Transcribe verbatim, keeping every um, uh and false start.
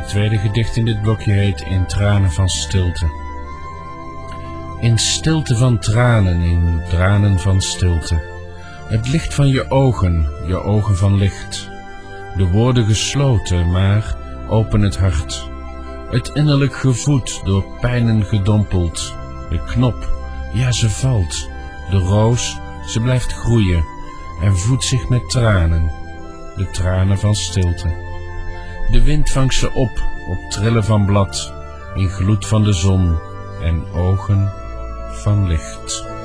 Het tweede gedicht in dit blokje heet In tranen van stilte. In stilte van tranen, in tranen van stilte. Het licht van je ogen, je ogen van licht. De woorden gesloten, maar open het hart. Het innerlijk gevoed, door pijnen gedompeld. De knop, ja ze valt. De roos, ze blijft groeien en voedt zich met tranen. De tranen van stilte. De wind vangt ze op, op trillen van blad, in gloed van de zon en ogen van licht.